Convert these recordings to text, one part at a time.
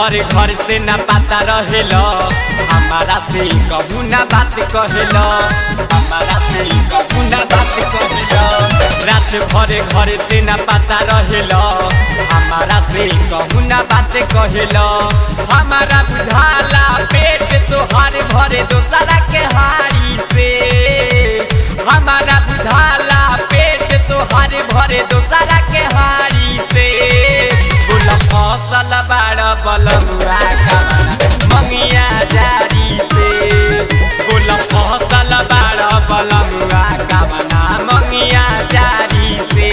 भर घर से न पता रहेल, हमारा से कबू न बात कहल, हमारा से कबू न बात कहल। रात भर घर से न पता रहेल, हमारा से कबू न बात कहल। हमारा बुझाला पेट तोहार भरे दोसरा के हारी से, हमारा बुझाला पेट तोहार भरे दोसरा के हारी से। बोला फसल बाड़ बलमुआ कवना मंगिया जारी से, बोला फसल बाड़ बलमुआ कवना मंगिया जारी से।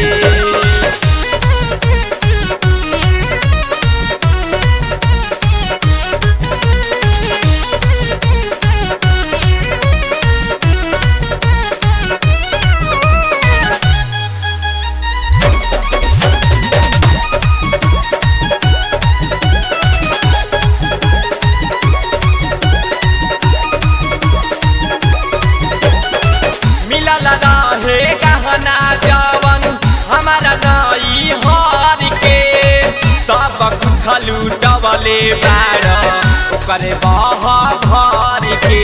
रहे गहना जवन हमारा नई हर के, सब कुछ लूटवले बाड़ ओकरे बह भर के।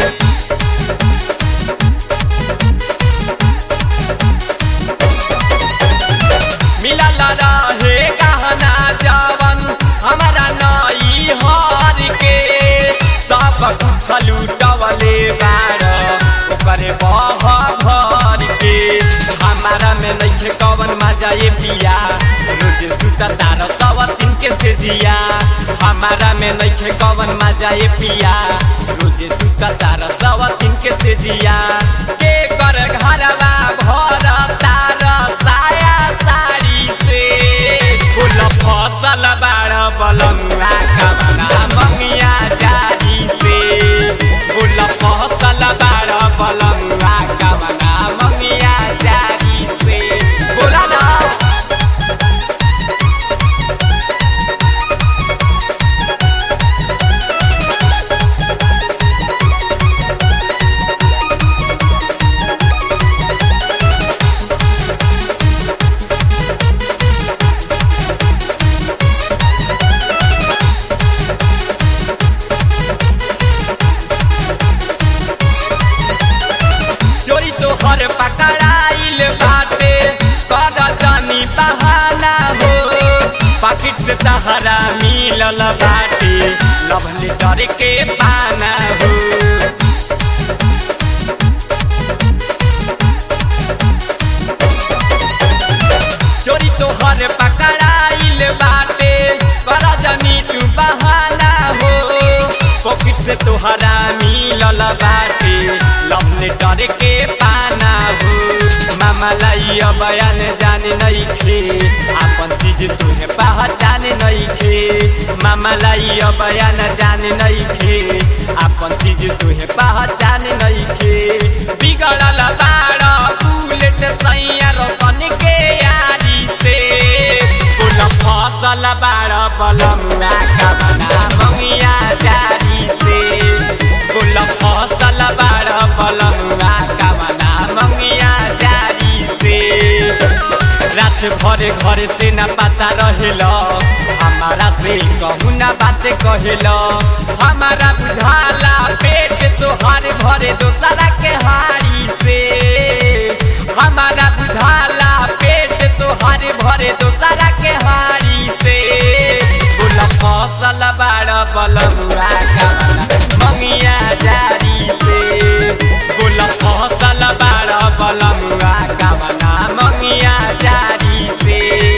मिलल रहे गहना जवन हमारा नई हर के, सब कुछ लूटवले बाड़ ओकरे बह भर के। हमारा में नइखे कवन मजा ये पिया, रोज सुता तार सवतिन के से जिया। हमारा में नइखे कवन मजा ये पिया, रोज सुता तार सवतिन के से जिया। के कर घरवा भर तार साया साड़ी से, फूल फसल बाड़ बलमुआ कवना मंगिया जारी से, फूल फसल बाड़ बलमुआ कवना मंगिया जारी से। बोला ना चोरी तो हर पकड़ाइल बाटे, कर जानी बहाना हो। पाकिट से तहरा मिलल बाटे, लव लेटर के पाना हो। चोरी तो हर पकड़ाइल बाटे, कर जानी तू बहाना हो। पॉकेट से तोहरा मिलल बाटे, लव लेटर के पाना हो। मामा लाई बयान जाने नइखे, आपन चीज तुहे पहचान नइखे। मामा लाई बयान जाने नइखे, आपन चीज तुहे पहचान नइखे। बिगड़ल बाड़ बुलेट सैया रोशन के यारी से, बोल फसल बाड़ बलमुआ कवना मंगिया जारी से, बोल फसल बाड़ बलमुआ कवना मंगिया जारी से। रात भर घर से न पता रहेल, हमारा से कहू न बात कहल। हमारा बुझाला पेट तोहार भरे दोसरा के हारी से, हमारा बुझाला पेट तोहार भरे दोसरा के हारी से। बोल फसल बाड़ बलमुआ कवना मंगिया जारी से, बोल फसल बाड़ बलमुआ कवना मंगिया जारी से।